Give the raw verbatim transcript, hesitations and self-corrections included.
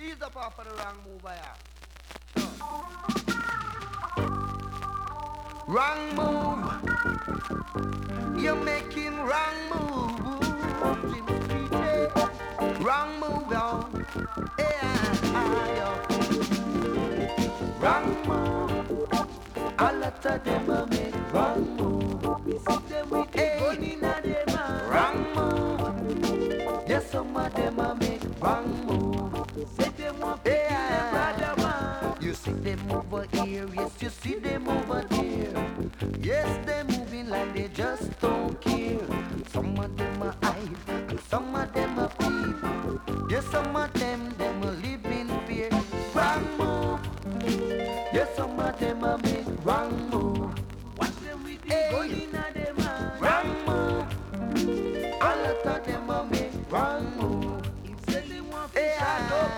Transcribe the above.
Ease up off of the wrong move, I have. Wrong move. You're making wrong move. Wrong move, yo. Yeah, yeah. Wrong move. A lot of them a make wrong move. We see them with the gun in a them hand. Wrong move. Yes, some of them a make wrong move. Say them want to kill them brother man. You see them over here, yes, you see them over there. Yes, they're moving like they just don't care. Some of them are hide, and some of them are peep. Yes, some of them, them a live in fear. Wrong move. Yes, some of them a make wrong move. Watch them with the gun in a them hand. Wrong move. A lot of them a make wrong move. If say they want to shut up